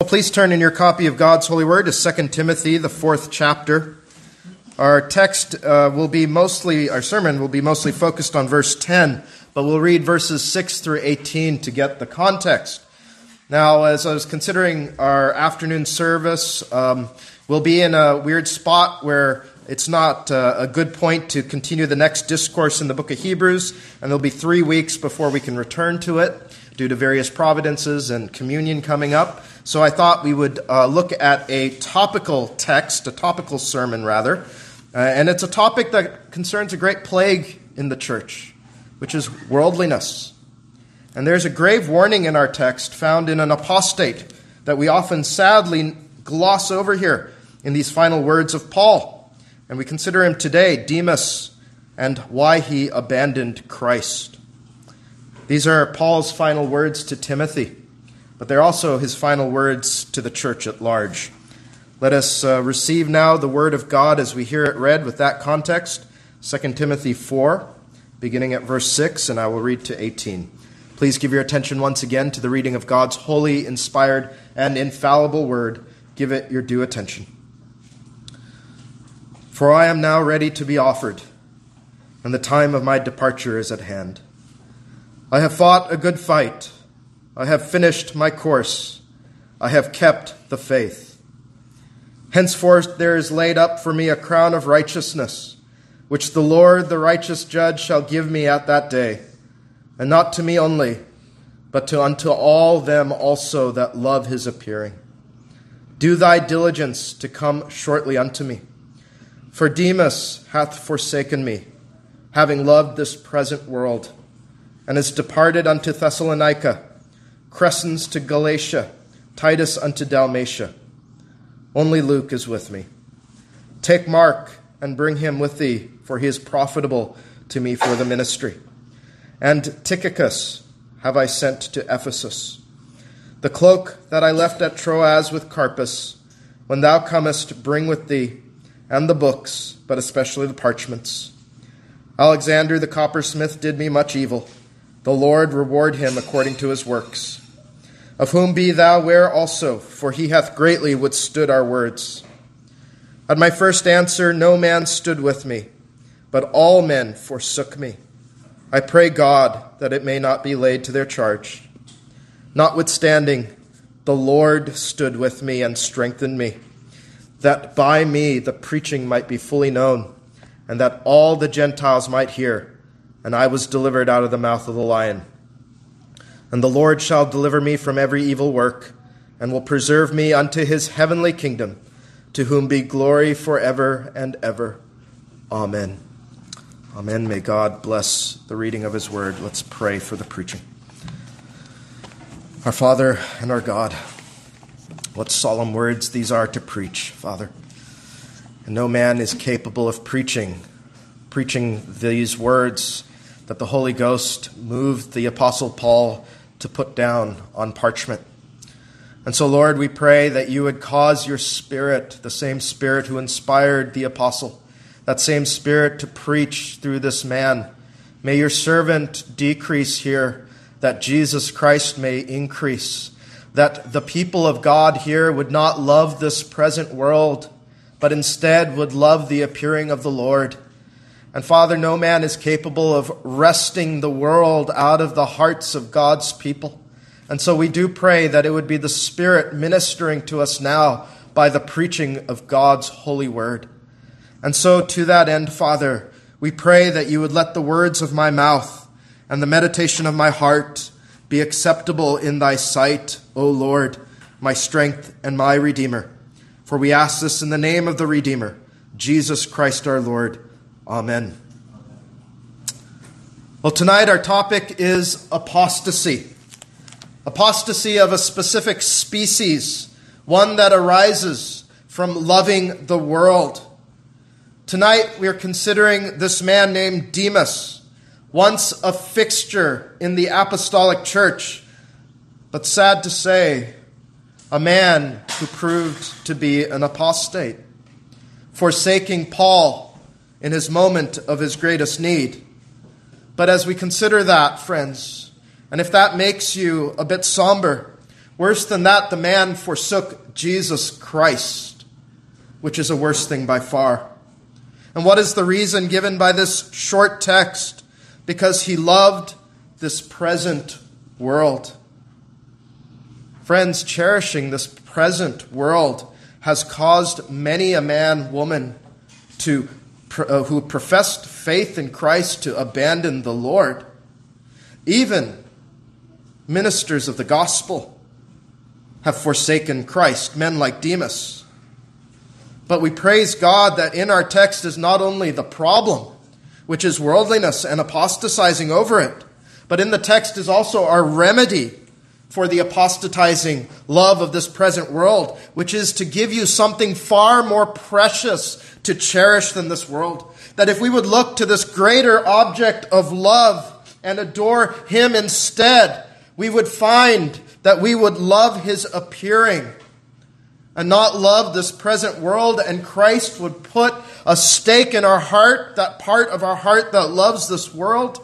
Well, please turn in your copy of God's Holy Word to 2 Timothy, the 4th chapter. Our sermon will be mostly focused on verse 10, but we'll read verses 6 through 18 to get the context. Now, as I was considering our afternoon service, we'll be in a weird spot where it's not a good point to continue the next discourse in the book of Hebrews, and there'll be 3 weeks before we can return to it due to various providences and communion coming up. So I thought we would look at a topical text, a topical sermon rather, and it's a topic that concerns a great plague in the church, which is worldliness. And there's a grave warning in our text found in an apostate that we often sadly gloss over here in these final words of Paul. And we consider him today, Demas, and why he abandoned Christ. These are Paul's final words to Timothy, but they're also his final words to the church at large. Let us receive now the word of God as we hear it read with that context. 2 Timothy 4, beginning at verse 6, and I will read to 18. Please give your attention once again to the reading of God's holy, inspired, and infallible word. Give it your due attention. For I am now ready to be offered, and the time of my departure is at hand. I have fought a good fight. I have finished my course. I have kept the faith. Henceforth there is laid up for me a crown of righteousness, which the Lord, the righteous judge, shall give me at that day, and not to me only, but unto all them also that love his appearing. Do thy diligence to come shortly unto me. For Demas hath forsaken me, having loved this present world, and is departed unto Thessalonica, Crescens to Galatia, Titus unto Dalmatia. Only Luke is with me. Take Mark and bring him with thee, for he is profitable to me for the ministry. And Tychicus have I sent to Ephesus. The cloak that I left at Troas with Carpus, when thou comest, bring with thee, and the books, but especially the parchments. Alexander the coppersmith did me much evil. The Lord reward him according to his works. Of whom be thou ware also, for he hath greatly withstood our words. At my first answer no man stood with me, but all men forsook me. I pray God that it may not be laid to their charge. Notwithstanding, the Lord stood with me and strengthened me, that by me the preaching might be fully known, and that all the Gentiles might hear, and I was delivered out of the mouth of the lion. And the Lord shall deliver me from every evil work, and will preserve me unto his heavenly kingdom, to whom be glory forever and ever. Amen. Amen. May God bless the reading of his word. Let's pray for the preaching. Our Father and our God, what solemn words these are to preach, Father. And no man is capable of preaching these words that the Holy Ghost moved the Apostle Paul to put down on parchment. And so, Lord, we pray that you would cause your Spirit, the same Spirit who inspired the Apostle, that same Spirit to preach through this man. May your servant decrease here, that Jesus Christ may increase, that the people of God here would not love this present world, but instead would love the appearing of the Lord. And Father, no man is capable of wresting the world out of the hearts of God's people. And so we do pray that it would be the Spirit ministering to us now by the preaching of God's holy word. And so to that end, Father, we pray that you would let the words of my mouth and the meditation of my heart be acceptable in thy sight, O Lord, my strength and my Redeemer. For we ask this in the name of the Redeemer, Jesus Christ our Lord. Amen. Well, tonight our topic is apostasy. Apostasy of a specific species, one that arises from loving the world. Tonight we are considering this man named Demas, once a fixture in the apostolic church, but sad to say, a man who proved to be an apostate, forsaking Paul in his moment of his greatest need. But as we consider that, friends, and if that makes you a bit somber, Worse than that, the man forsook Jesus Christ, which is a worse thing by far. And what is the reason given by this short text? Because he loved this present world. Friends, cherishing this present world has caused many a man, woman, who professed faith in Christ to abandon the Lord. Even ministers of the gospel have forsaken Christ, men like Demas. But we praise God that in our text is not only the problem, which is worldliness and apostatizing over it, but in the text is also our remedy for the apostatizing love of this present world, which is to give you something far more precious to cherish than this world. That if we would look to this greater object of love and adore him instead, we would find that we would love his appearing and not love this present world, and Christ would put a stake in our heart, that part of our heart that loves this world.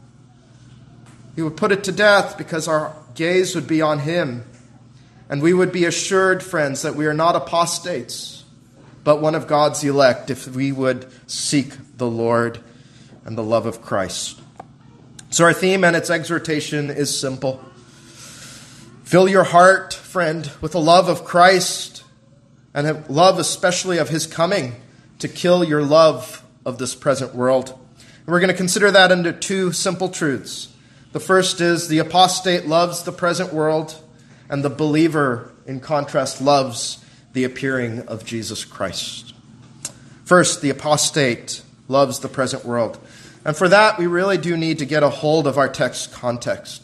He would put it to death because our gaze would be on him. And we would be assured, friends, that we are not apostates, but one of God's elect if we would seek the Lord and the love of Christ. So our theme and its exhortation is simple. Fill your heart, friend, with a love of Christ and a love especially of his coming to kill your love of this present world. And we're going to consider that under two simple truths. The first is the apostate loves the present world, and the believer, in contrast, loves the appearing of Jesus Christ. First, the apostate loves the present world. And for that, we really do need to get a hold of our text context.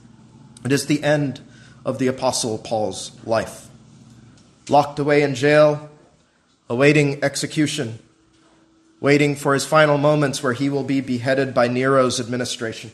It is the end of the Apostle Paul's life. Locked away in jail, awaiting execution, waiting for his final moments where he will be beheaded by Nero's administration.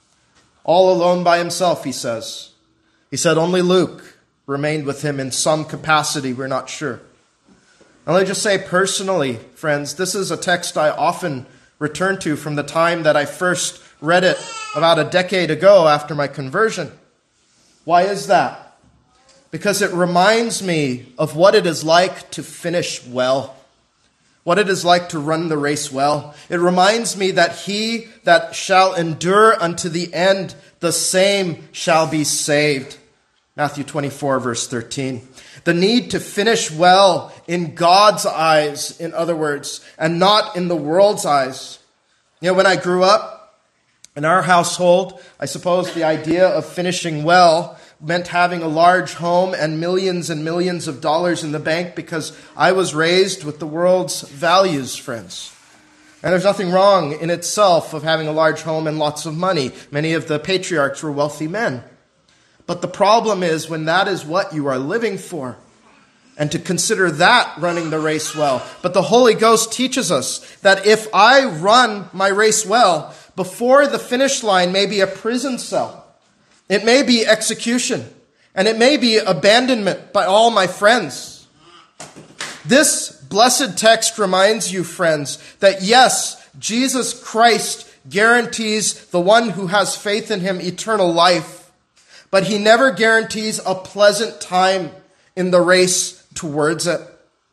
All alone by himself, he says. He said only Luke remained with him in some capacity, we're not sure. And let me just say personally, friends, this is a text I often return to from the time that I first read it about a decade ago after my conversion. Why is that? Because it reminds me of what it is like to finish well, what it is like to run the race well. It reminds me that he that shall endure unto the end, the same shall be saved. Matthew 24, verse 13. The need to finish well in God's eyes, in other words, and not in the world's eyes. You know, when I grew up, in our household, I suppose the idea of finishing well meant having a large home and millions of dollars in the bank, because I was raised with the world's values, friends. And there's nothing wrong in itself of having a large home and lots of money. Many of the patriarchs were wealthy men. But the problem is when that is what you are living for, and to consider that running the race well. But the Holy Ghost teaches us that if I run my race well, before the finish line may be a prison cell. It may be execution, and it may be abandonment by all my friends. This blessed text reminds you, friends, that yes, Jesus Christ guarantees the one who has faith in him eternal life, but he never guarantees a pleasant time in the race towards it.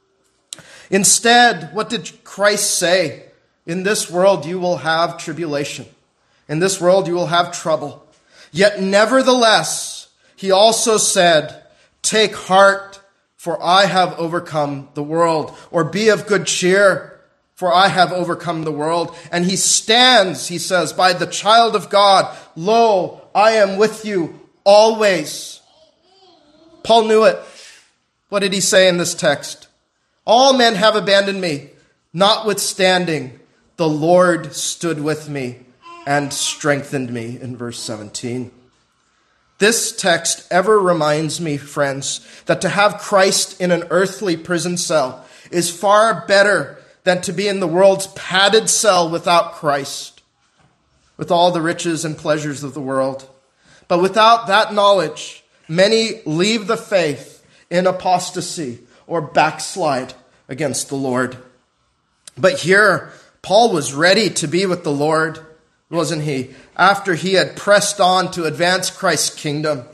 Instead, what did Christ say? In this world you will have tribulation. In this world you will have trouble. Yet nevertheless, he also said, take heart, for I have overcome the world. Or be of good cheer, for I have overcome the world. And he stands, he says, by the child of God. Lo, I am with you always. Paul knew it. What did he say in this text? All men have abandoned me. Notwithstanding, the Lord stood with me and strengthened me, in verse 17. This text ever reminds me, friends, that to have Christ in an earthly prison cell is far better than to be in the world's padded cell without Christ, with all the riches and pleasures of the world. But without that knowledge, many leave the faith in apostasy or backslide against the Lord. But here, Paul was ready to be with the Lord, wasn't he? After he had pressed on to advance Christ's kingdom.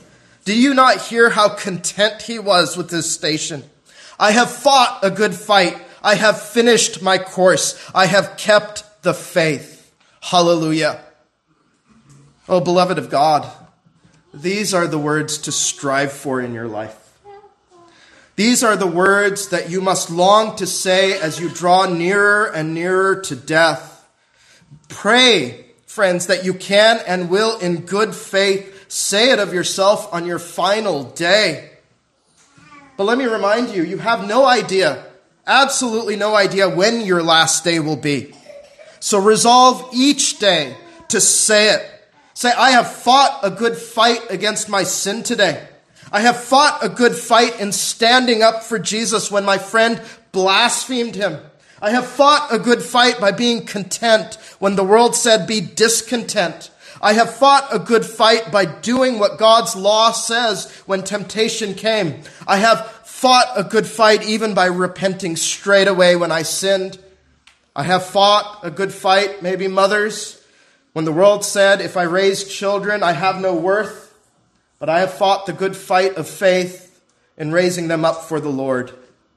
Do you not hear how content he was with his station? I have fought a good fight. I have finished my course. I have kept the faith. Hallelujah. Oh, beloved of God, these are the words to strive for in your life. These are the words that you must long to say as you draw nearer and nearer to death. Pray, friends, that you can and will in good faith say it of yourself on your final day. But let me remind you, you have no idea, absolutely no idea when your last day will be. So resolve each day to say it. Say, I have fought a good fight against my sin today. I have fought a good fight in standing up for Jesus when my friend blasphemed him. I have fought a good fight by being content when the world said be discontent. I have fought a good fight by doing what God's law says when temptation came. I have fought a good fight even by repenting straight away when I sinned. I have fought a good fight, maybe mothers, when the world said if I raise children, I have no worth. But I have fought the good fight of faith in raising them up for the Lord.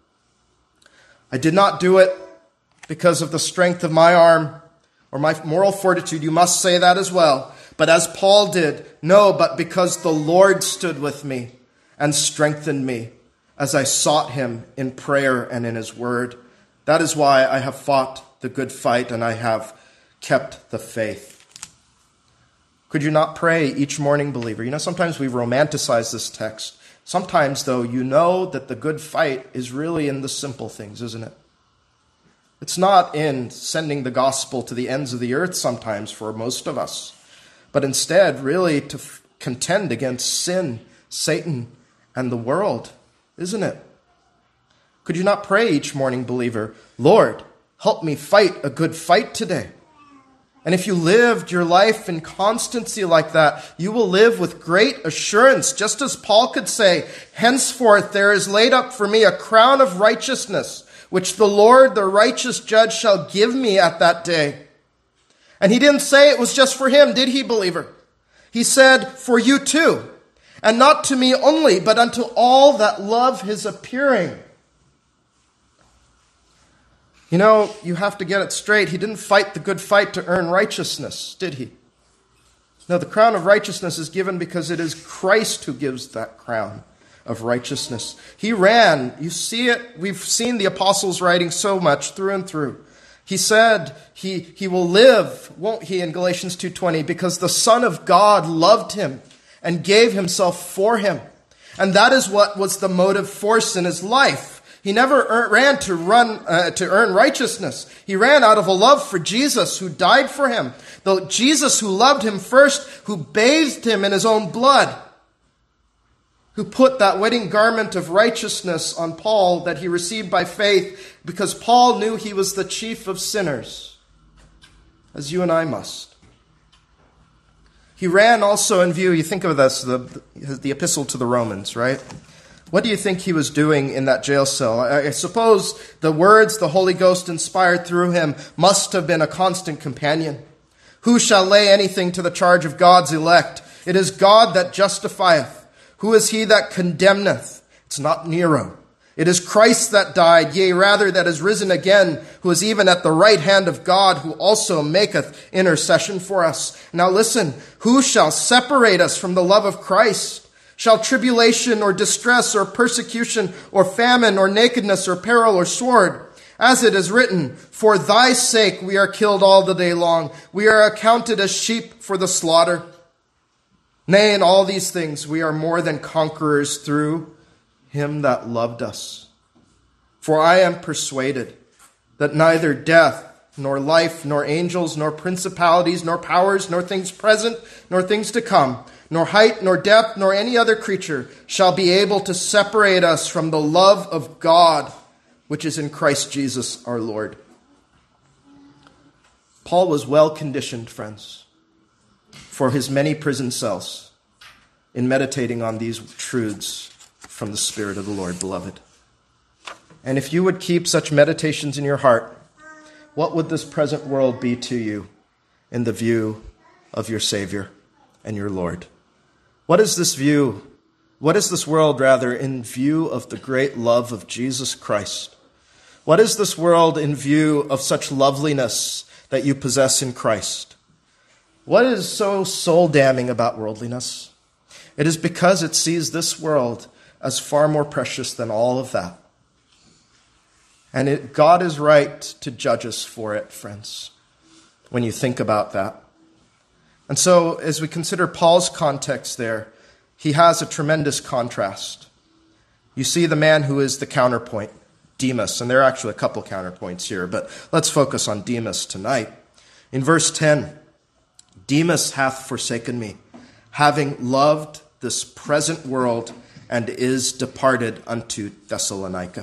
I did not do it because of the strength of my arm or my moral fortitude. You must say that as well. But as Paul did, no, but because the Lord stood with me and strengthened me as I sought him in prayer and in his word. That is why I have fought the good fight and I have kept the faith. Could you not pray each morning, believer? You know, sometimes we romanticize this text. Sometimes, though, you know that the good fight is really in the simple things, isn't it? It's not in sending the gospel to the ends of the earth sometimes for most of us, but instead really to contend against sin, Satan, and the world, isn't it? Could you not pray each morning, believer, Lord, help me fight a good fight today? And if you lived your life in constancy like that, you will live with great assurance, just as Paul could say, henceforth there is laid up for me a crown of righteousness, which the Lord, the righteous judge, shall give me at that day. And he didn't say it was just for him, did he, believer? He said, for you too, and not to me only, but unto all that love his appearing. You know, you have to get it straight. He didn't fight the good fight to earn righteousness, did he? No, the crown of righteousness is given because it is Christ who gives that crown of righteousness. He ran. You see it. We've seen the apostles writing so much through and through. He said he will live, won't he, in Galatians 2:20, because the Son of God loved him and gave himself for him. And that is what was the motive force in his life. He never ran to earn righteousness. He ran out of a love for Jesus who died for him. The Jesus who loved him first, who bathed him in his own blood, who put that wedding garment of righteousness on Paul that he received by faith because Paul knew he was the chief of sinners, as you and I must. He ran also in view, you think of this, the epistle to the Romans, right? What do you think he was doing in that jail cell? I suppose the words the Holy Ghost inspired through him must have been a constant companion. Who shall lay anything to the charge of God's elect? It is God that justifieth. Who is he that condemneth? It's not Nero. It is Christ that died, yea, rather that is risen again, who is even at the right hand of God, who also maketh intercession for us. Now listen, who shall separate us from the love of Christ? Shall tribulation or distress or persecution or famine or nakedness or peril or sword? As it is written, for thy sake we are killed all the day long. We are accounted as sheep for the slaughter. Nay, in all these things we are more than conquerors through him that loved us. For I am persuaded that neither death, nor life, nor angels, nor principalities, nor powers, nor things present, nor things to come, nor height, nor depth, nor any other creature shall be able to separate us from the love of God, which is in Christ Jesus our Lord. Paul was well conditioned, friends, for his many prison cells in meditating on these truths from the Spirit of the Lord, beloved. And if you would keep such meditations in your heart, what would this present world be to you in the view of your Savior and your Lord? What is this view What is this world, rather, in view of the great love of Jesus Christ? What is this world in view of such loveliness that you possess in Christ? What is so soul-damning about worldliness? It is because it sees this world as far more precious than all of that. And God is right to judge us for it, friends, when you think about that. And so, as we consider Paul's context there, he has a tremendous contrast. You see the man who is the counterpoint, Demas, and there are actually a couple counterpoints here, but let's focus on Demas tonight. In verse 10, Demas hath forsaken me, having loved this present world, and is departed unto Thessalonica.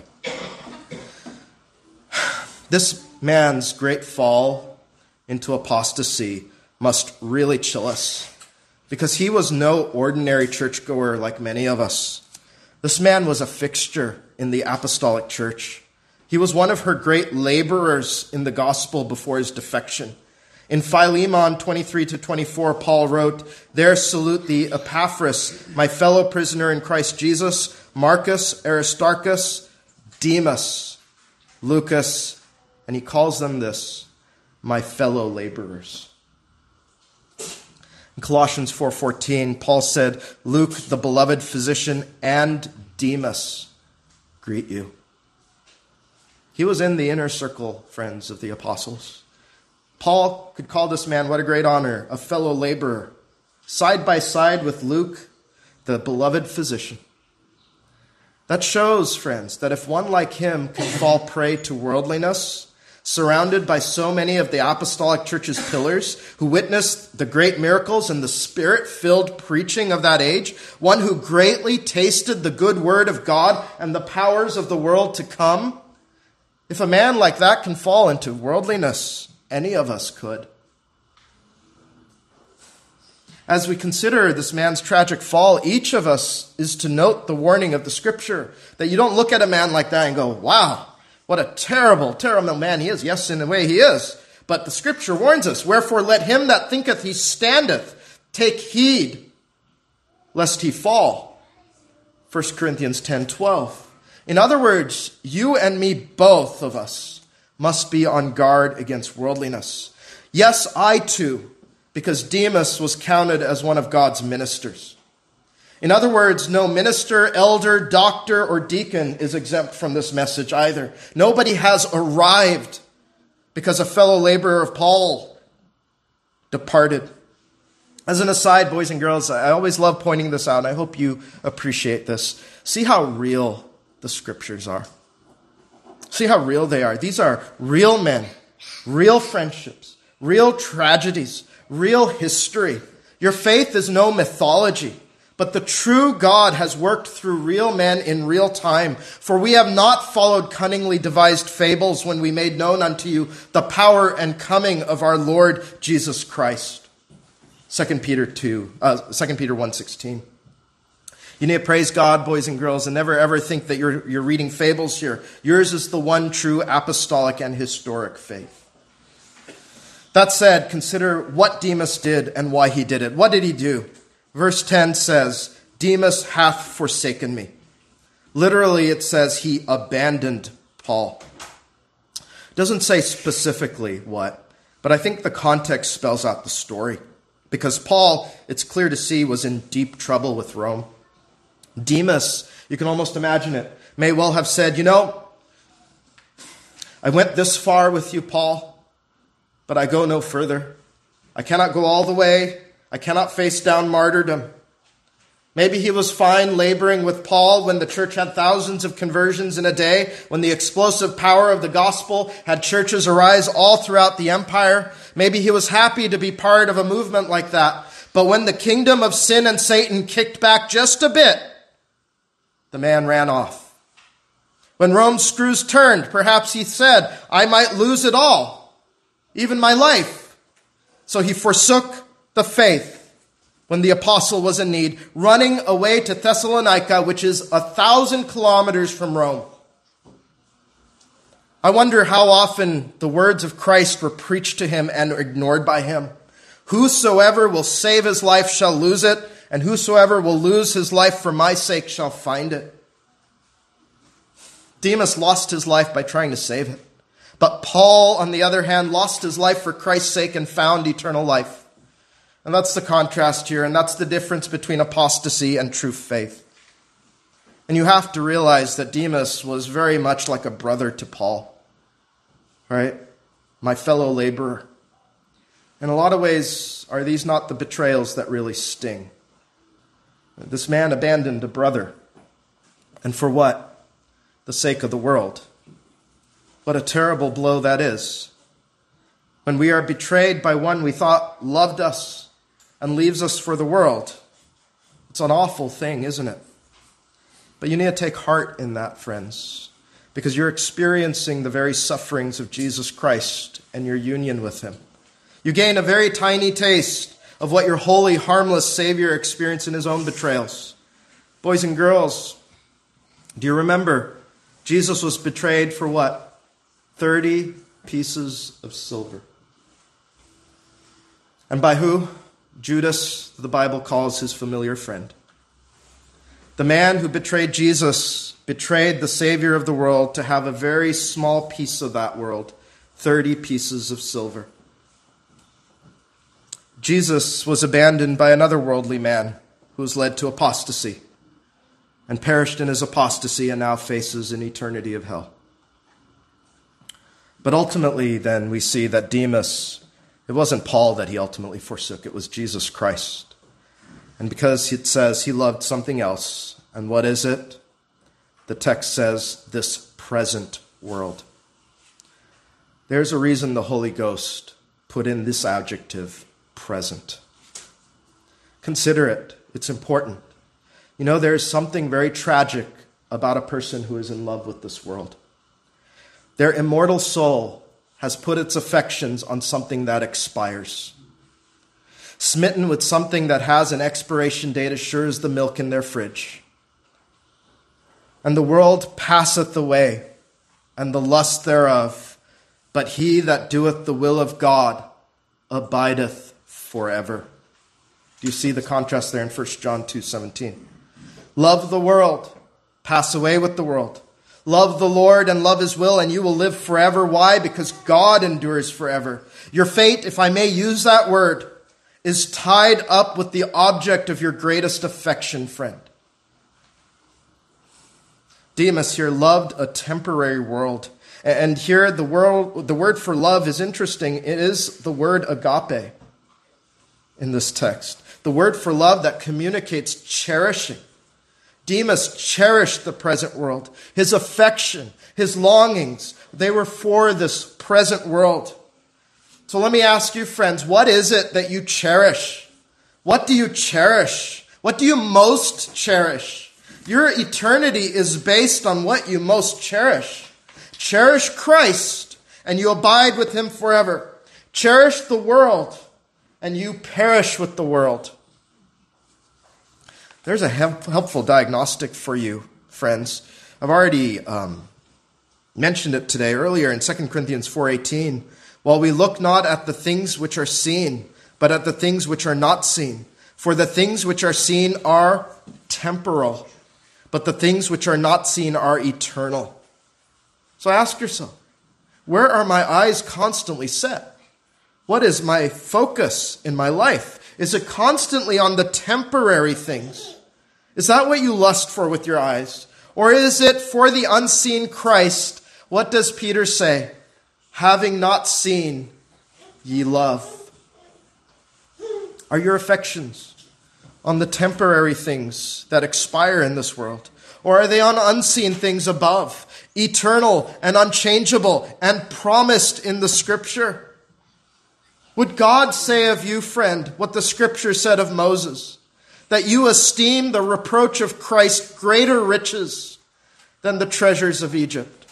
This man's great fall into apostasy must really chill us, because he was no ordinary churchgoer like many of us. This man was a fixture in the apostolic church. He was one of her great laborers in the gospel before his defection. In Philemon 23-24, Paul wrote, "There salute thee Epaphras, my fellow prisoner in Christ Jesus, Marcus, Aristarchus, Demas, Lucas," and he calls them this, "my fellow laborers." In Colossians 4:14, Paul said, "Luke, the beloved physician, and Demas greet you." He was in the inner circle, friends, of the apostles. Paul could call this man, what a great honor, a fellow laborer, side by side with Luke, the beloved physician. That shows, friends, that if one like him can fall prey to worldliness, surrounded by so many of the apostolic church's pillars who witnessed the great miracles and the spirit-filled preaching of that age, one who greatly tasted the good word of God and the powers of the world to come, if a man like that can fall into worldliness, any of us could. As we consider this man's tragic fall, each of us is to note the warning of the Scripture, that you don't look at a man like that and go, "Wow, what a terrible, terrible man he is." Yes, in a way he is. But the Scripture warns us, "Wherefore let him that thinketh he standeth take heed, lest he fall." 1 Corinthians 10:12. In other words, you and me, both of us, must be on guard against worldliness. Yes, I too, because Demas was counted as one of God's ministers. In other words, no minister, elder, doctor, or deacon is exempt from this message either. Nobody has arrived because a fellow laborer of Paul departed. As an aside, boys and girls, I always love pointing this out, and I hope you appreciate this. See how real the Scriptures are. See how real they are. These are real men, real friendships, real tragedies, real history. Your faith is no mythology, but the true God has worked through real men in real time. For we have not followed cunningly devised fables when we made known unto you the power and coming of our Lord Jesus Christ. 2 Peter 1:16. You need to praise God, boys and girls, and never ever think that you're reading fables here. Yours is the one true apostolic and historic faith. That said, consider what Demas did and why he did it. What did he do? Verse 10 says, "Demas hath forsaken me." Literally, it says he abandoned Paul. It doesn't say specifically what, but I think the context spells out the story. Because Paul, it's clear to see, was in deep trouble with Rome. Demas, you can almost imagine it, may well have said, I went this far with you, Paul, but I go no further. I cannot go all the way. I cannot face down martyrdom. Maybe he was fine laboring with Paul when the church had thousands of conversions in a day, when the explosive power of the gospel had churches arise all throughout the empire. Maybe he was happy to be part of a movement like that. But when the kingdom of sin and Satan kicked back just a bit, the man ran off. When Rome's screws turned, perhaps he said, I might lose it all, even my life. So he forsook the faith when the apostle was in need, running away to Thessalonica, which is 1,000 kilometers from Rome. I wonder how often the words of Christ were preached to him and ignored by him. Whosoever will save his life shall lose it, and whosoever will lose his life for my sake shall find it. Demas lost his life by trying to save it. But Paul, on the other hand, lost his life for Christ's sake and found eternal life. And that's the contrast here, and that's the difference between apostasy and true faith. And you have to realize that Demas was very much like a brother to Paul, right? My fellow laborer. In a lot of ways, are these not the betrayals that really sting? This man abandoned a brother. And for what? The sake of the world. What a terrible blow that is. When we are betrayed by one we thought loved us and leaves us for the world, it's an awful thing, isn't it? But you need to take heart in that, friends, because you're experiencing the very sufferings of Jesus Christ and your union with him. You gain a very tiny taste of what your holy, harmless Savior experienced in his own betrayals. Boys and girls, do you remember Jesus was betrayed for what? 30 pieces of silver. And by who? Judas, the Bible calls his familiar friend. The man who betrayed Jesus betrayed the Savior of the world to have a very small piece of that world, 30 pieces of silver. Jesus was abandoned by another worldly man who was led to apostasy and perished in his apostasy and now faces an eternity of hell. But ultimately, then, we see that Demas, it wasn't Paul that he ultimately forsook, it was Jesus Christ. And because it says he loved something else, and what is it? The text says, this present world. There's a reason the Holy Ghost put in this adjective, present. Consider it. It's important. You know, there's something very tragic about a person who is in love with this world. Their immortal soul has put its affections on something that expires. Smitten with something that has an expiration date as sure as the milk in their fridge. And the world passeth away, and the lust thereof, but he that doeth the will of God abideth forever. Do you see the contrast there in 1 John 2:17? Love the world, pass away with the world. Love the Lord and love his will, and you will live forever. Why? Because God endures forever. Your fate, if I may use that word, is tied up with the object of your greatest affection, friend. Demas here loved a temporary world. And here the word for love is interesting. It is the word agape in this text. The word for love that communicates cherishing. Demas cherished the present world. His affection, his longings, they were for this present world. So let me ask you, friends, what is it that you cherish? What do you cherish? What do you most cherish? Your eternity is based on what you most cherish. Cherish Christ, and you abide with him forever. Cherish the world, and you perish with the world. There's a helpful diagnostic for you, friends. I've already mentioned it today earlier in 2 Corinthians 4:18. While we look not at the things which are seen, but at the things which are not seen. For the things which are seen are temporal, but the things which are not seen are eternal. So ask yourself, where are my eyes constantly set? What is my focus in my life? Is it constantly on the temporary things? Is that what you lust for with your eyes? Or is it for the unseen Christ? What does Peter say? Having not seen, ye love. Are your affections on the temporary things that expire in this world? Or are they on unseen things above, eternal and unchangeable and promised in the Scripture? Would God say of you, friend, what the Scripture said of Moses? That you esteem the reproach of Christ greater riches than the treasures of Egypt?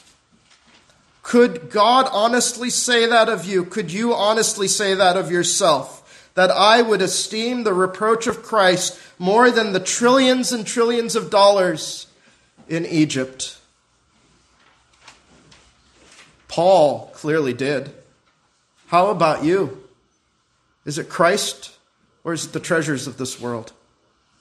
Could God honestly say that of you? Could you honestly say that of yourself? That I would esteem the reproach of Christ more than the trillions and trillions of dollars in Egypt? Paul clearly did. How about you? Is it Christ or is it the treasures of this world?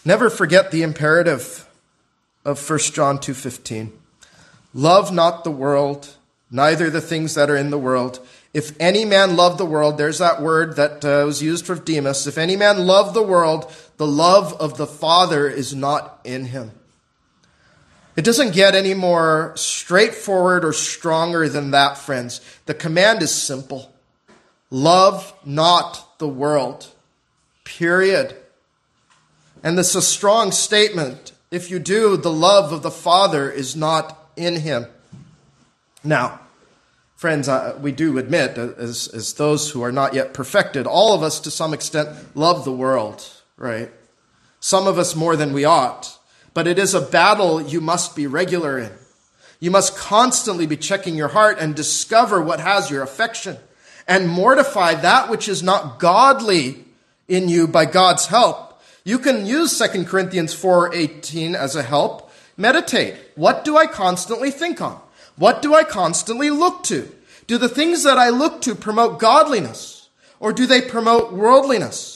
Never forget the imperative of 1 John 2:15. Love not the world, neither the things that are in the world. If any man love the world, there's that word that was used for Demas. If any man love the world, the love of the Father is not in him. It doesn't get any more straightforward or stronger than that, friends. The command is simple. Love not the world. Period. And this is a strong statement. If you do, the love of the Father is not in him. Now, friends, we do admit, as those who are not yet perfected, all of us to some extent love the world, right? Some of us more than we ought. But it is a battle you must be regular in. You must constantly be checking your heart and discover what has your affection and mortify that which is not godly in you by God's help. You can use 2 Corinthians 4:18 as a help. Meditate. What do I constantly think on? What do I constantly look to? Do the things that I look to promote godliness, or do they promote worldliness?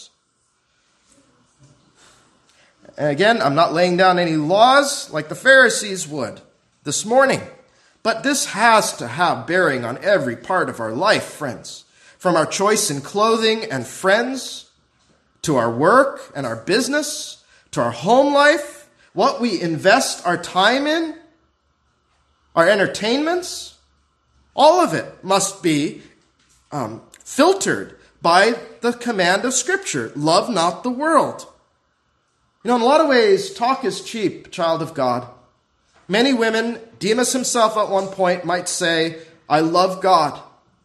And again, I'm not laying down any laws like the Pharisees would this morning. But this has to have bearing on every part of our life, friends. From our choice in clothing and friends, to our work and our business, to our home life, what we invest our time in, our entertainments, all of it must be filtered by the command of Scripture. Love not the world. You know, in a lot of ways, talk is cheap, child of God. Many women, Demas himself at one point might say, I love God.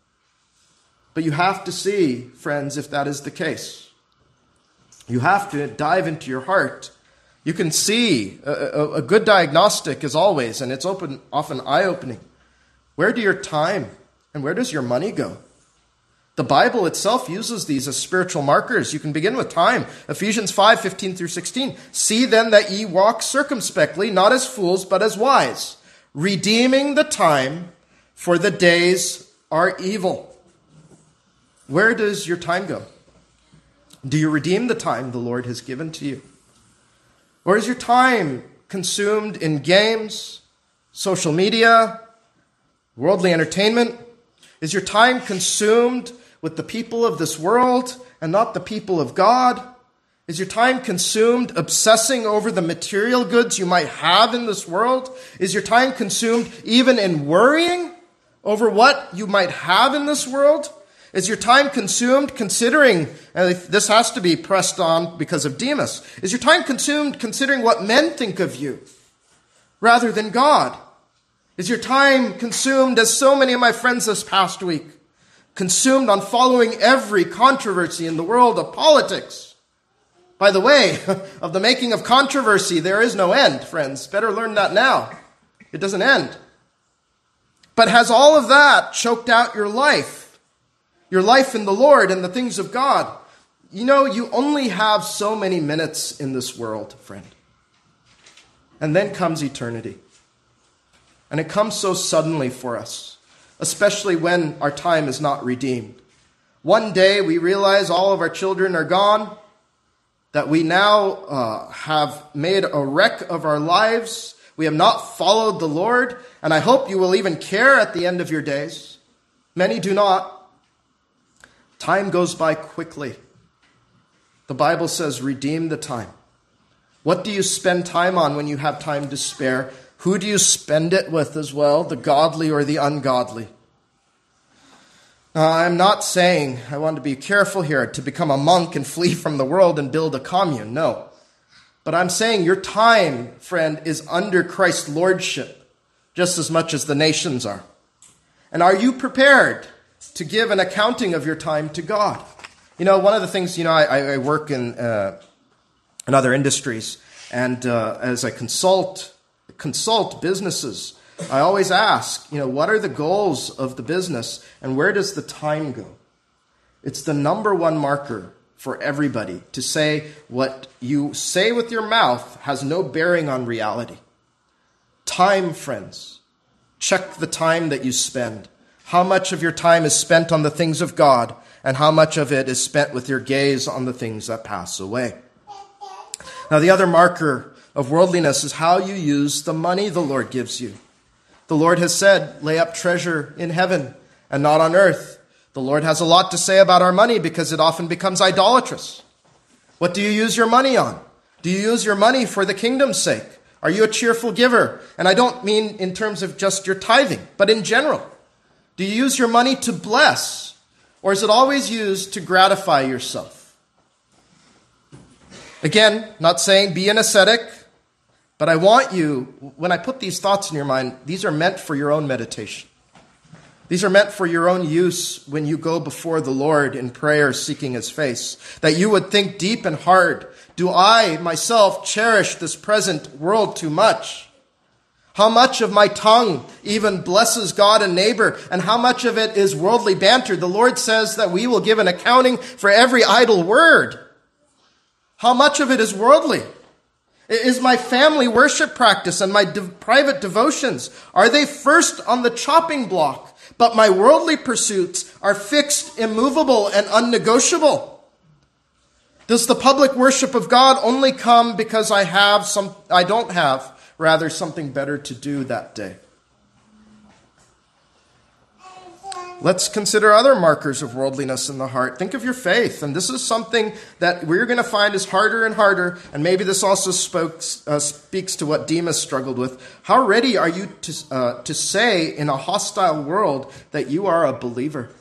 But you have to see, friends, if that is the case. You have to dive into your heart. You can see a good diagnostic is always, and it's often eye-opening. Where do your time and where does your money go? The Bible itself uses these as spiritual markers. You can begin with time. Ephesians 5:15 through 16. See then that ye walk circumspectly, not as fools, but as wise, redeeming the time, for the days are evil. Where does your time go? Do you redeem the time the Lord has given to you? Or is your time consumed in games, social media, worldly entertainment? Is your time consumed with the people of this world and not the people of God? Is your time consumed obsessing over the material goods you might have in this world? Is your time consumed even in worrying over what you might have in this world? Is your time consumed considering, and this has to be pressed on because of Demas, is your time consumed considering what men think of you rather than God? Is your time consumed, as so many of my friends this past week, consumed on following every controversy in the world of politics? By the way, of the making of controversy, there is no end, friends. Better learn that now. It doesn't end. But has all of that choked out your life? Your life in the Lord and the things of God? You know, you only have so many minutes in this world, friend. And then comes eternity. And it comes so suddenly for us, especially when our time is not redeemed. One day we realize all of our children are gone, that we now have made a wreck of our lives. We have not followed the Lord, and I hope you will even care at the end of your days. Many do not. Time goes by quickly. The Bible says, redeem the time. What do you spend time on when you have time to spare? Who do you spend it with as well, the godly or the ungodly? Now, I'm not saying, I want to be careful here, to become a monk and flee from the world and build a commune. No. But I'm saying your time, friend, is under Christ's lordship, just as much as the nations are. And are you prepared to give an accounting of your time to God? You know, one of the things, I work in other industries, and as I consult businesses, I always ask, what are the goals of the business and where does the time go? It's the number one marker for everybody to say what you say with your mouth has no bearing on reality. Time, friends. Check the time that you spend. How much of your time is spent on the things of God and how much of it is spent with your gaze on the things that pass away. Now, the other marker of worldliness is how you use the money the Lord gives you. The Lord has said, lay up treasure in heaven and not on earth. The Lord has a lot to say about our money because it often becomes idolatrous. What do you use your money on? Do you use your money for the kingdom's sake? Are you a cheerful giver? And I don't mean in terms of just your tithing, but in general. Do you use your money to bless? Or is it always used to gratify yourself? Again, not saying be an ascetic, but I want you, when I put these thoughts in your mind, these are meant for your own meditation. These are meant for your own use when you go before the Lord in prayer seeking his face. That you would think deep and hard. Do I myself cherish this present world too much? How much of my tongue even blesses God and neighbor, and how much of it is worldly banter? The Lord says that we will give an accounting for every idle word. How much of it is worldly? Is my family worship practice and my private devotions, are they first on the chopping block, but my worldly pursuits are fixed, immovable, and unnegotiable? Does the public worship of God only come because I don't have something better to do that day? Let's consider other markers of worldliness in the heart. Think of your faith. And this is something that we're going to find is harder and harder. And maybe this also speaks to what Demas struggled with. How ready are you to say in a hostile world that you are a believer?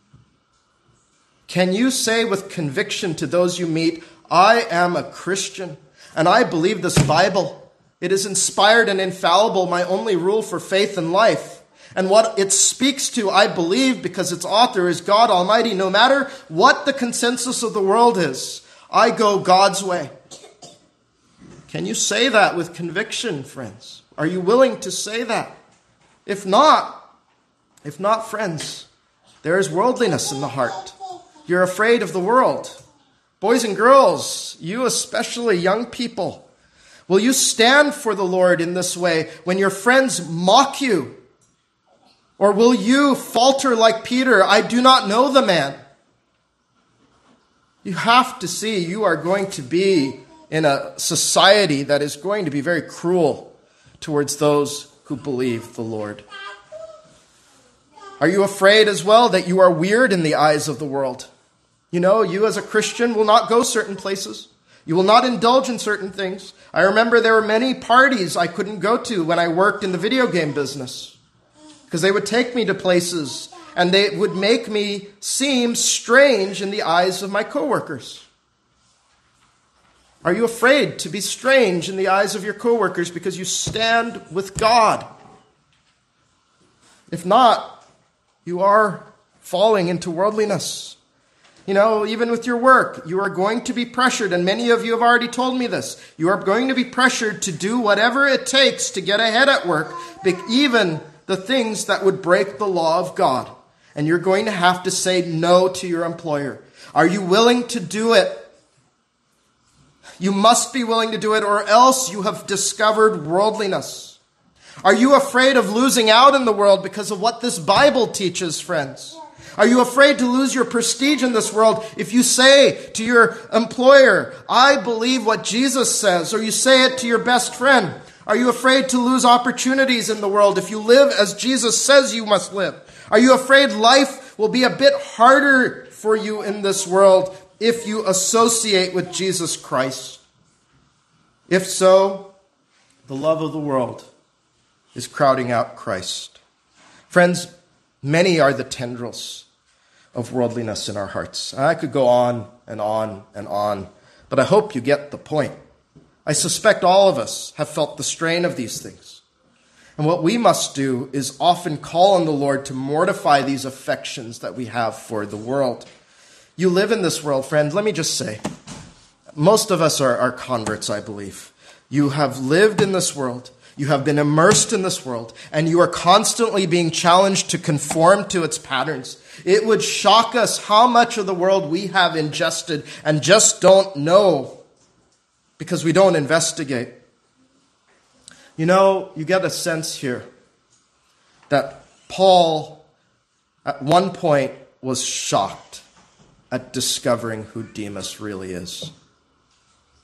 Can you say with conviction to those you meet, I am a Christian and I believe this Bible. It is inspired and infallible, my only rule for faith and life. And what it speaks to, I believe, because its author is God Almighty. No matter what the consensus of the world is, I go God's way. Can you say that with conviction, friends? Are you willing to say that? If not, friends, there is worldliness in the heart. You're afraid of the world. Boys and girls, you especially young people, will you stand for the Lord in this way when your friends mock you? Or will you falter like Peter? I do not know the man. You have to see you are going to be in a society that is going to be very cruel towards those who believe the Lord. Are you afraid as well that you are weird in the eyes of the world? You know, you as a Christian will not go certain places. You will not indulge in certain things. I remember there were many parties I couldn't go to when I worked in the video game business, because they would take me to places and they would make me seem strange in the eyes of my coworkers. Are you afraid to be strange in the eyes of your coworkers because you stand with God? If not, you are falling into worldliness. You know, even with your work, you are going to be pressured, and many of you have already told me this. You are going to be pressured to do whatever it takes to get ahead at work, even the things that would break the law of God. And you're going to have to say no to your employer. Are you willing to do it? You must be willing to do it, or else you have discovered worldliness. Are you afraid of losing out in the world because of what this Bible teaches, friends? Are you afraid to lose your prestige in this world if you say to your employer, I believe what Jesus says, or you say it to your best friend? Are you afraid to lose opportunities in the world if you live as Jesus says you must live? Are you afraid life will be a bit harder for you in this world if you associate with Jesus Christ? If so, the love of the world is crowding out Christ. Friends, many are the tendrils of worldliness in our hearts. I could go on and on and on, but I hope you get the point. I suspect all of us have felt the strain of these things. And what we must do is often call on the Lord to mortify these affections that we have for the world. You live in this world, friend. Let me just say, most of us are converts, I believe. You have lived in this world. You have been immersed in this world, and you are constantly being challenged to conform to its patterns. It would shock us how much of the world we have ingested and just don't know because we don't investigate. You know, you get a sense here that Paul, at one point, was shocked at discovering who Demas really is.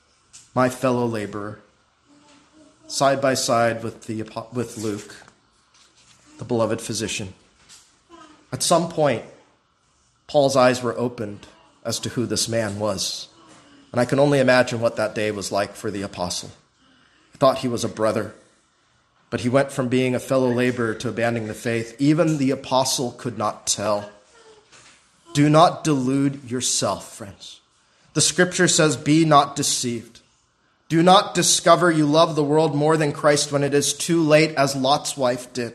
my fellow laborer, side by side with Luke, the beloved physician. At some point, Paul's eyes were opened as to who this man was. And I can only imagine what that day was like for the apostle. He thought he was a brother, but he went from being a fellow laborer to abandoning the faith. Even the apostle could not tell. Do not delude yourself, friends. The scripture says, be not deceived. Do not discover you love the world more than Christ when it is too late, as Lot's wife did.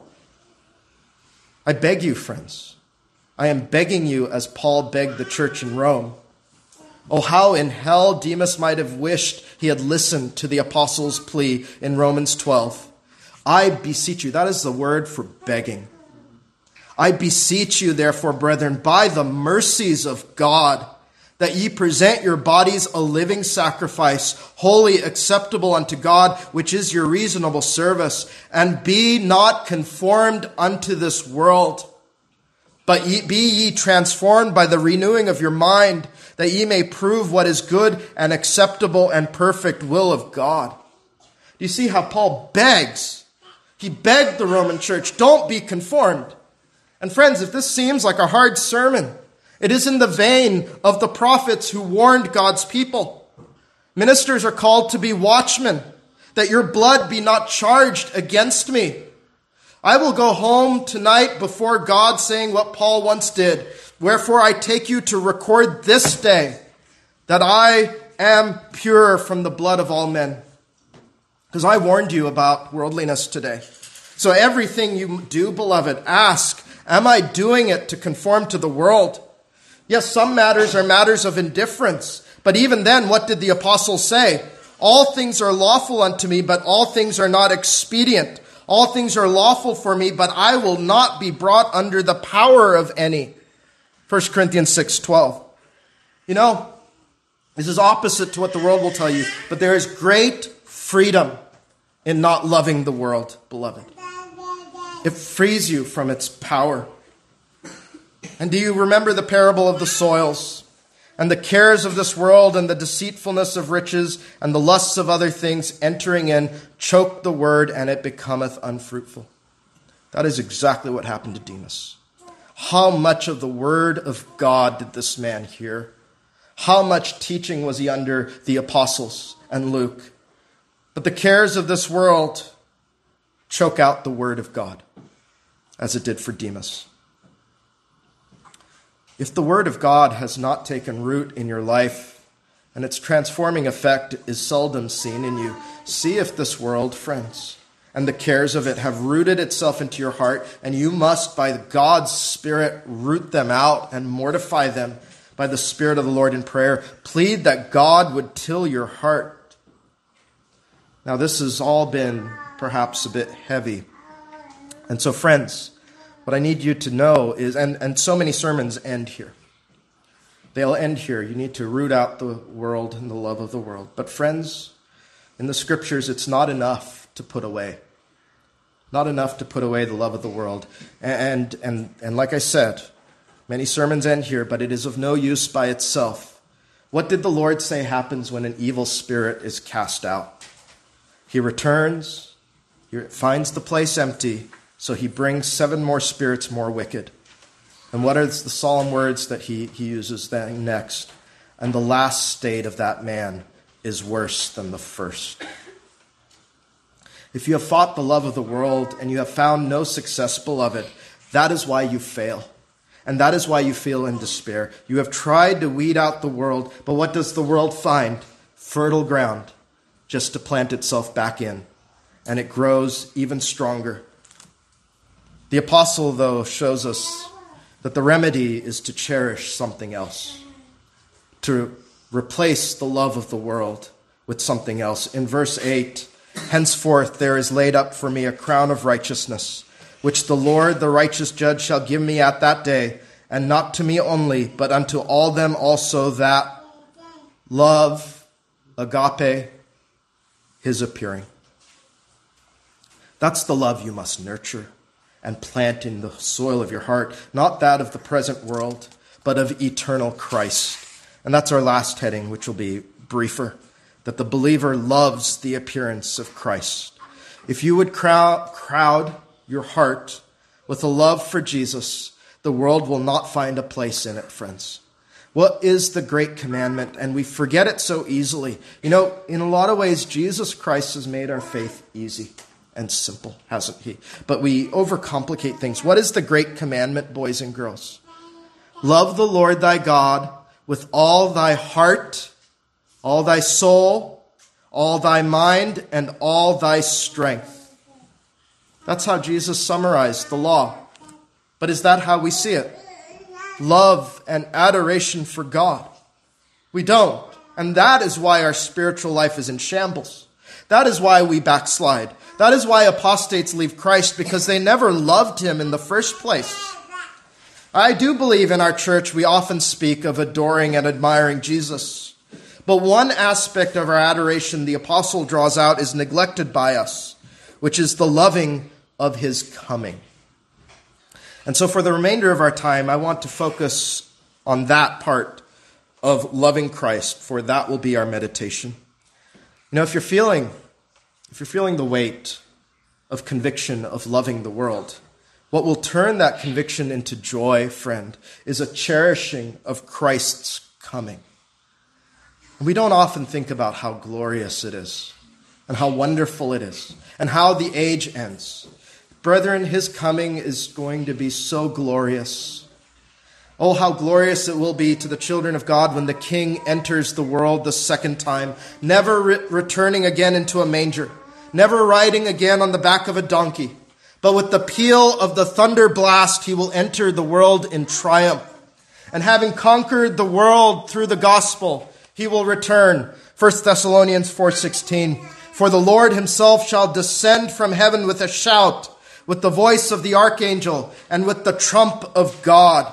I beg you, friends. I am begging you as Paul begged the church in Rome. Oh, how in hell Demas might have wished he had listened to the apostles' plea in Romans 12. I beseech you, that is the word for begging. I beseech you, therefore, brethren, by the mercies of God, that ye present your bodies a living sacrifice, holy, acceptable unto God, which is your reasonable service. And be not conformed unto this world, but be ye transformed by the renewing of your mind, that ye may prove what is good and acceptable and perfect will of God. Do you see how Paul begs? He begged the Roman church, don't be conformed. And friends, if this seems like a hard sermon, it is in the vein of the prophets who warned God's people. Ministers are called to be watchmen, that your blood be not charged against me. I will go home tonight before God saying what Paul once did. Wherefore I take you to record this day that I am pure from the blood of all men. Because I warned you about worldliness today. So everything you do, beloved, ask, am I doing it to conform to the world? Yes, some matters are matters of indifference. But even then, what did the apostles say? All things are lawful unto me, but all things are not expedient. All things are lawful for me, but I will not be brought under the power of any. 1 Corinthians 6:12. You know, this is opposite to what the world will tell you, but there is great freedom in not loving the world, beloved. It frees you from its power. And do you remember the parable of the soils? And the cares of this world and the deceitfulness of riches and the lusts of other things entering in choke the word, and it becometh unfruitful. That is exactly what happened to Demas. How much of the word of God did this man hear? How much teaching was he under the apostles and Luke? But the cares of this world choke out the word of God, as it did for Demas. If the word of God has not taken root in your life, and its transforming effect is seldom seen in you, see if this world, friends, and the cares of it have rooted itself into your heart, and you must, by God's Spirit, root them out and mortify them by the Spirit of the Lord in prayer. Plead that God would till your heart. Now, this has all been perhaps a bit heavy. And so, friends, what I need you to know is, and so many sermons end here. They'll end here. You need to root out the world and the love of the world. But friends, in the scriptures, it's not enough to put away. Not enough to put away the love of the world. And like I said, many sermons end here, but it is of no use by itself. What did the Lord say happens when an evil spirit is cast out? He returns, he finds the place empty, so he brings 7 more spirits more wicked. And what are the solemn words that he uses then next? And the last state of that man is worse than the first. If you have fought the love of the world and you have found no success, beloved, that is why you fail. And that is why you feel in despair. You have tried to weed out the world, but what does the world find? Fertile ground, just to plant itself back in. And it grows even stronger. The apostle, though, shows us that the remedy is to cherish something else, to replace the love of the world with something else. In verse 8, henceforth there is laid up for me a crown of righteousness, which the Lord, the righteous judge, shall give me at that day, and not to me only, but unto all them also that love, agape, his appearing. That's the love you must nurture and plant in the soil of your heart, not that of the present world, but of eternal Christ. And that's our last heading, which will be briefer. that the believer loves the appearance of Christ. If you would crowd your heart with a love for Jesus, the world will not find a place in it, friends. What is the great commandment? And we forget it so easily. You know, in a lot of ways, Jesus Christ has made our faith easy and simple, hasn't he? But we overcomplicate things. What is the great commandment, boys and girls? Love the Lord thy God with all thy heart, all thy soul, all thy mind, and all thy strength. That's how Jesus summarized the law. But is that how we see it? Love and adoration for God. We don't. And that is why our spiritual life is in shambles. That is why we backslide. That is why apostates leave Christ, because they never loved him in the first place. I do believe in our church we often speak of adoring and admiring Jesus. But one aspect of our adoration the apostle draws out is neglected by us, which is the loving of his coming. And so for the remainder of our time, I want to focus on that part of loving Christ, for that will be our meditation. You know, if you're feeling the weight of conviction of loving the world, what will turn that conviction into joy, friend, is a cherishing of Christ's coming. We don't often think about how glorious it is, and how wonderful it is, and how the age ends. Brethren, his coming is going to be so glorious. Oh, how glorious it will be to the children of God when the King enters the world the second time, never returning again into a manger, never riding again on the back of a donkey, but with the peal of the thunder blast, he will enter the world in triumph. And having conquered the world through the gospel, he will return. 1 Thessalonians 4:16. For the Lord himself shall descend from heaven with a shout, with the voice of the archangel, and with the trump of God.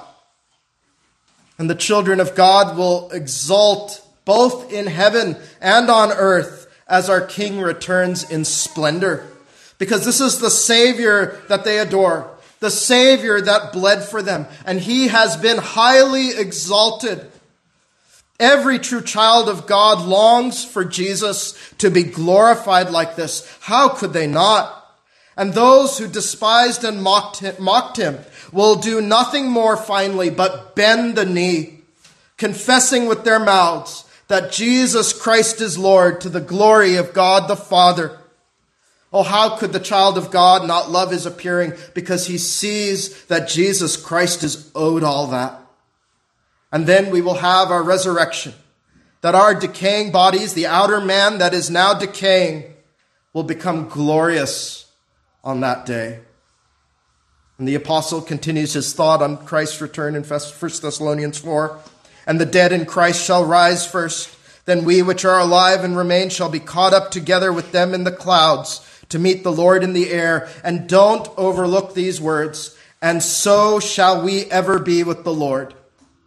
And the children of God will exult both in heaven and on earth as our King returns in splendor. Because this is the Savior that they adore, the Savior that bled for them, and he has been highly exalted. Every true child of God longs for Jesus to be glorified like this. How could they not? And those who despised and mocked him will do nothing more finally but bend the knee, confessing with their mouths that Jesus Christ is Lord, to the glory of God the Father. Oh, how could the child of God not love his appearing, because he sees that Jesus Christ is owed all that. And then we will have our resurrection, that our decaying bodies, the outer man that is now decaying, will become glorious on that day. And the apostle continues his thought on Christ's return in 1 Thessalonians 4. And the dead in Christ shall rise first. Then we which are alive and remain shall be caught up together with them in the clouds to meet the Lord in the air. And don't overlook these words. And so shall we ever be with the Lord.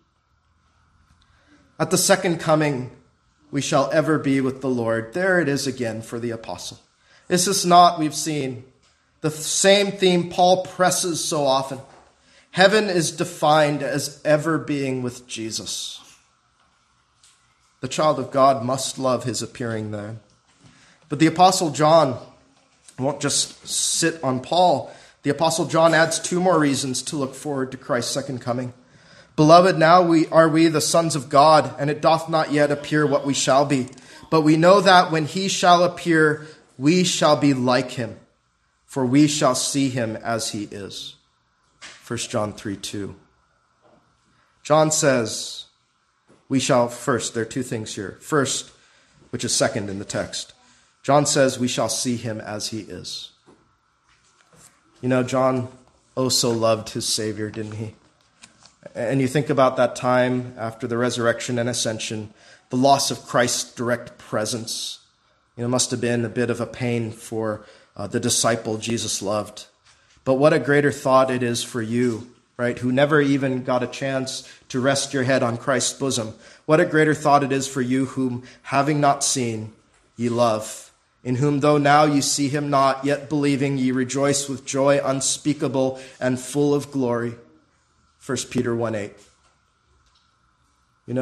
At the second coming, we shall ever be with the Lord. There it is again for the apostle. Is this not, we've seen, the same theme Paul presses so often? Heaven is defined as ever being with Jesus. The child of God must love his appearing there. But the Apostle John won't just sit on Paul. The Apostle John adds two more reasons to look forward to Christ's second coming. Beloved, now are we the sons of God, and it doth not yet appear what we shall be. But we know that when he shall appear, we shall be like him, for we shall see him as he is. 1 John 3:2. John says, we shall first, there are two things here. First, which is second in the text. John says we shall see him as he is. You know, John so loved his Savior, didn't he? And you think about that time after the resurrection and ascension, the loss of Christ's direct presence. You know, must have been a bit of a pain for the disciple Jesus loved. But what a greater thought it is for you, right, who never even got a chance to rest your head on Christ's bosom. What a greater thought it is for you whom, having not seen, ye love, in whom though now ye see him not, yet believing ye rejoice with joy unspeakable and full of glory. 1 Peter 1:8. You know,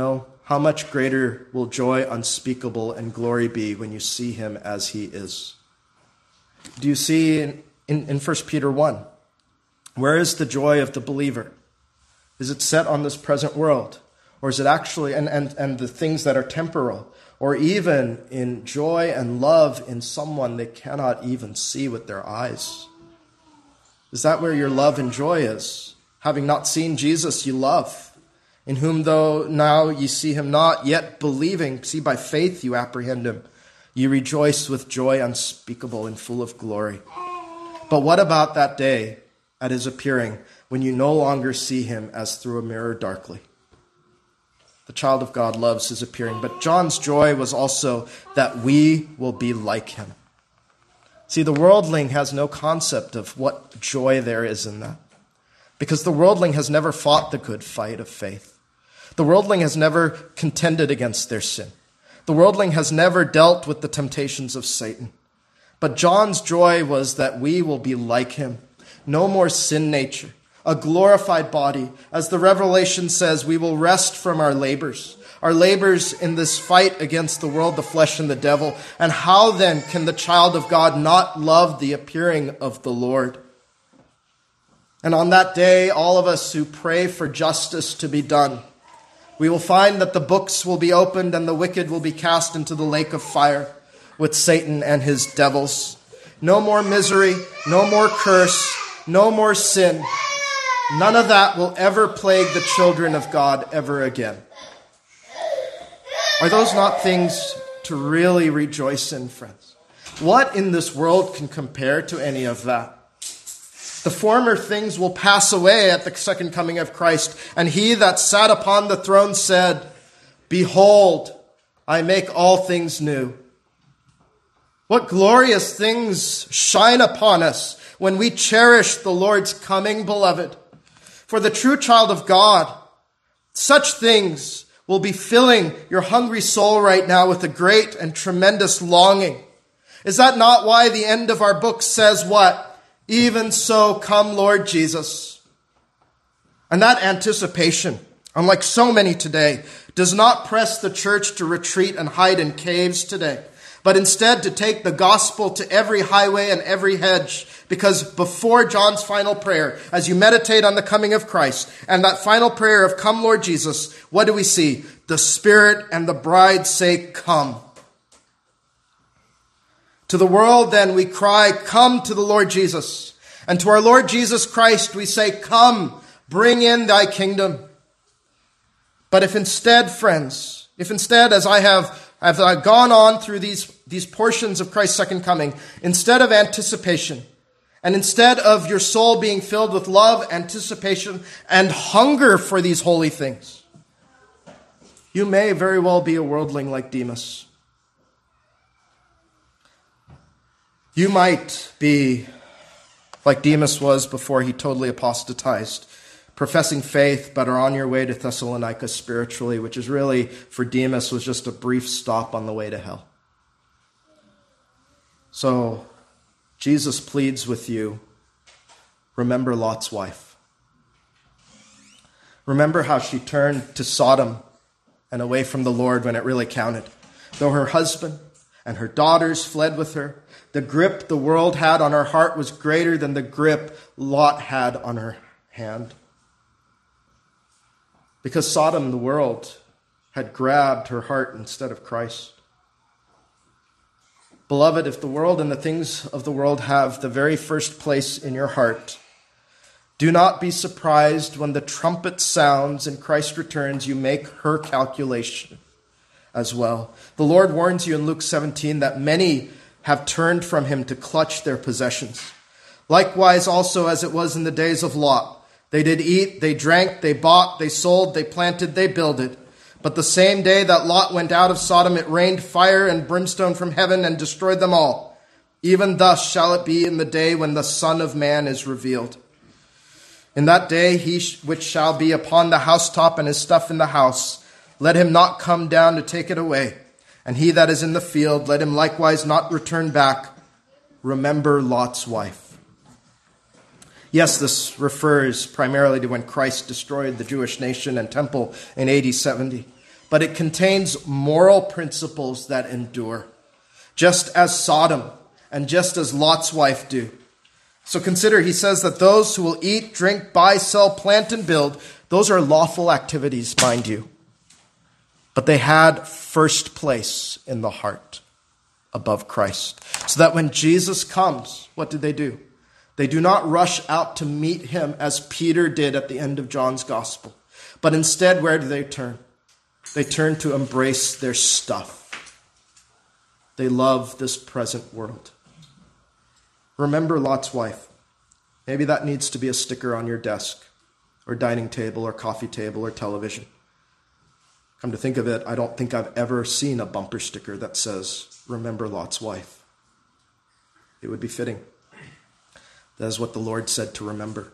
how much greater will joy unspeakable and glory be when you see him as he is. Do you see in 1 Peter 1, where is the joy of the believer? Is it set on this present world? Or is it actually, and the things that are temporal, or even in joy and love in someone they cannot even see with their eyes? Is that where your love and joy is? Having not seen Jesus, you love, in whom though now ye see him not, yet believing, see by faith you apprehend him. You rejoice with joy unspeakable and full of glory. But what about that day at his appearing, when you no longer see him as through a mirror darkly? The child of God loves his appearing, but John's joy was also that we will be like him. See, the worldling has no concept of what joy there is in that, because the worldling has never fought the good fight of faith. The worldling has never contended against their sin. The worldling has never dealt with the temptations of Satan. But John's joy was that we will be like him. No more sin nature, a glorified body. As the Revelation says, we will rest from our labors in this fight against the world, the flesh, and the devil. And how then can the child of God not love the appearing of the Lord? And on that day, all of us who pray for justice to be done, we will find that the books will be opened and the wicked will be cast into the lake of fire with Satan and his devils. No more misery, no more curse, no more sin. None of that will ever plague the children of God ever again. Are those not things to really rejoice in, friends? What in this world can compare to any of that? The former things will pass away at the second coming of Christ. And he that sat upon the throne said, Behold, I make all things new. What glorious things shine upon us when we cherish the Lord's coming, beloved. For the true child of God, such things will be filling your hungry soul right now with a great and tremendous longing. Is that not why the end of our book says what? Even so, come Lord Jesus. And that anticipation, unlike so many today, does not press the church to retreat and hide in caves today, but instead to take the gospel to every highway and every hedge. Because before John's final prayer, as you meditate on the coming of Christ, and that final prayer of come Lord Jesus, what do we see? The Spirit and the bride say, come. To the world, then, we cry, come to the Lord Jesus. And to our Lord Jesus Christ, we say, come, bring in thy kingdom. But if instead, friends, as I have gone on through these portions of Christ's second coming, instead of anticipation, and instead of your soul being filled with love, anticipation, and hunger for these holy things, you may very well be a worldling like Demas. You might be like Demas was before he totally apostatized, professing faith, but are on your way to Thessalonica spiritually, which is really, for Demas, was just a brief stop on the way to hell. So, Jesus pleads with you, remember Lot's wife. Remember how she turned to Sodom and away from the Lord when it really counted. Though her husband and her daughters fled with her, the grip the world had on her heart was greater than the grip Lot had on her hand. Because Sodom, the world, had grabbed her heart instead of Christ. Beloved, if the world and the things of the world have the very first place in your heart, do not be surprised when the trumpet sounds and Christ returns, you make her calculation as well. The Lord warns you in Luke 17 that many have turned from him to clutch their possessions. Likewise also as it was in the days of Lot. They did eat, they drank, they bought, they sold, they planted, they builded. But the same day that Lot went out of Sodom, it rained fire and brimstone from heaven and destroyed them all. Even thus shall it be in the day when the Son of Man is revealed. In that day he which shall be upon the housetop and his stuff in the house, let him not come down to take it away. And he that is in the field, let him likewise not return back. Remember Lot's wife. Yes, this refers primarily to when Christ destroyed the Jewish nation and temple in AD 70. but it contains moral principles that endure, just as Sodom and just as Lot's wife do. So consider, he says that those who will eat, drink, buy, sell, plant, and build, those are lawful activities, mind you. But they had first place in the heart above Christ. So that when Jesus comes, what do? They do not rush out to meet him as Peter did at the end of John's gospel. But instead, where do they turn? They turn to embrace their stuff. They love this present world. Remember Lot's wife. Maybe that needs to be a sticker on your desk or dining table or coffee table or television. Come to think of it, I don't think I've ever seen a bumper sticker that says, "Remember Lot's wife." It would be fitting. That is what the Lord said to remember.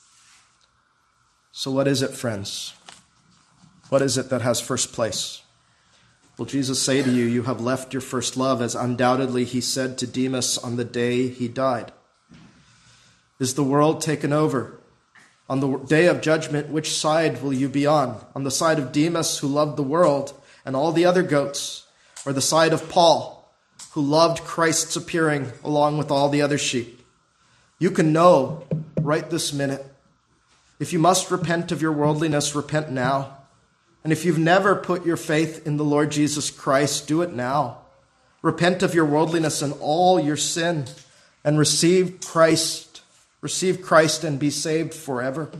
So what is it, friends? What is it that has first place? Will Jesus say to you, you have left your first love, as undoubtedly he said to Demas on the day he died? Is the world taken over? On the day of judgment, which side will you be on? On the side of Demas, who loved the world and all the other goats, or the side of Paul, who loved Christ's appearing along with all the other sheep? You can know right this minute. If you must repent of your worldliness, repent now. And if you've never put your faith in the Lord Jesus Christ, do it now. Repent of your worldliness and all your sin and receive Christ and be saved forever.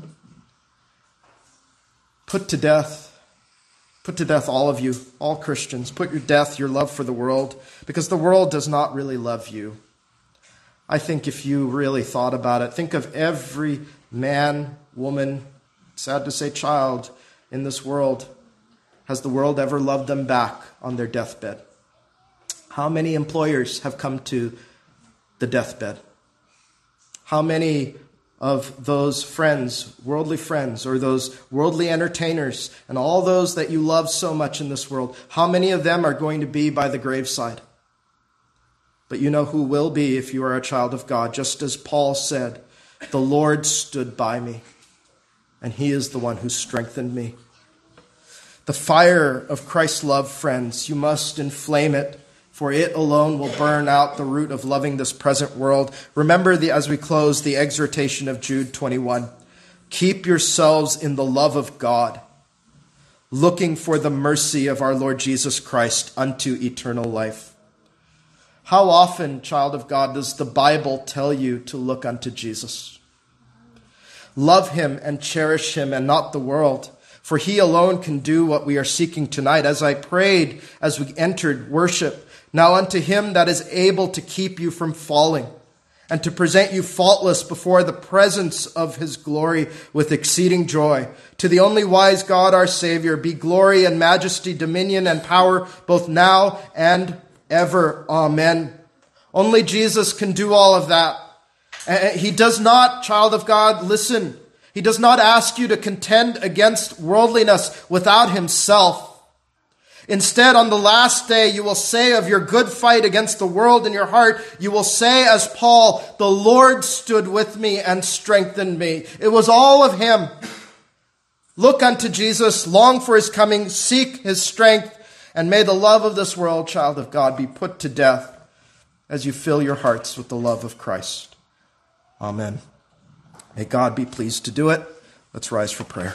Put to death all of you, all Christians. Put your death, your love for the world, because the world does not really love you. I think if you really thought about it, think of every man, woman, sad to say child in this world. Has the world ever loved them back on their deathbed? How many employers have come to the deathbed? How many of those friends, worldly friends, or those worldly entertainers, and all those that you love so much in this world, how many of them are going to be by the graveside? But you know who will be if you are a child of God. Just as Paul said, the Lord stood by me, and he is the one who strengthened me. The fire of Christ's love, friends, you must inflame it, for it alone will burn out the root of loving this present world. Remember, as we close, the exhortation of Jude 21. Keep yourselves in the love of God, looking for the mercy of our Lord Jesus Christ unto eternal life. How often, child of God, does the Bible tell you to look unto Jesus? Love him and cherish him and not the world, for he alone can do what we are seeking tonight. As I prayed as we entered worship, now unto him that is able to keep you from falling and to present you faultless before the presence of his glory with exceeding joy. To the only wise God, our Savior, be glory and majesty, dominion and power, both now and ever. Amen. Only Jesus can do all of that. He does not, child of God, listen. He does not ask you to contend against worldliness without himself. Instead, on the last day, you will say of your good fight against the world in your heart, you will say as Paul, the Lord stood with me and strengthened me. It was all of him. Look unto Jesus, long for his coming, seek his strength, and may the love of this world, child of God, be put to death as you fill your hearts with the love of Christ. Amen. May God be pleased to do it. Let's rise for prayer.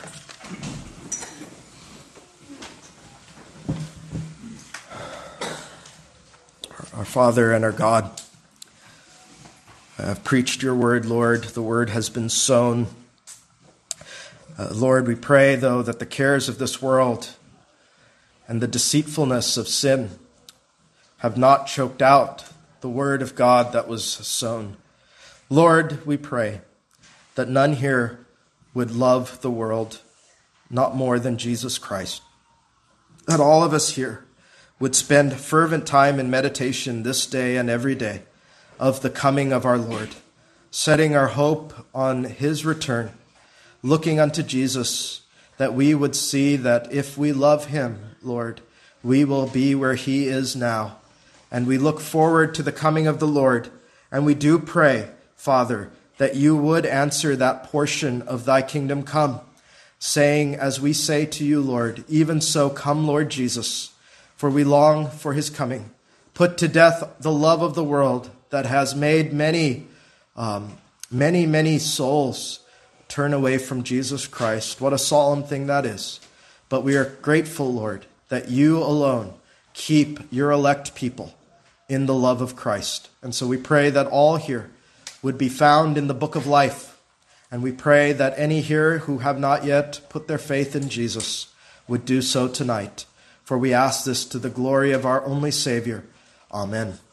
Our Father and our God, I have preached your word, Lord. The word has been sown. Lord, we pray, though, that the cares of this world and the deceitfulness of sin have not choked out the word of God that was sown. Lord, we pray that none here would love the world not more than Jesus Christ. That all of us here would spend fervent time in meditation this day and every day of the coming of our Lord, setting our hope on his return, looking unto Jesus, that we would see that if we love him, Lord, we will be where he is now. And we look forward to the coming of the Lord, and we do pray, Father, that you would answer that portion of thy kingdom come, saying, as we say to you, Lord, even so come, Lord Jesus, for we long for his coming. Put to death the love of the world that has made many souls turn away from Jesus Christ. What a solemn thing that is. But we are grateful, Lord, that you alone keep your elect people in the love of Christ. And so we pray that all here would be found in the book of life. And we pray that any here who have not yet put their faith in Jesus would do so tonight. For we ask this to the glory of our only Savior. Amen.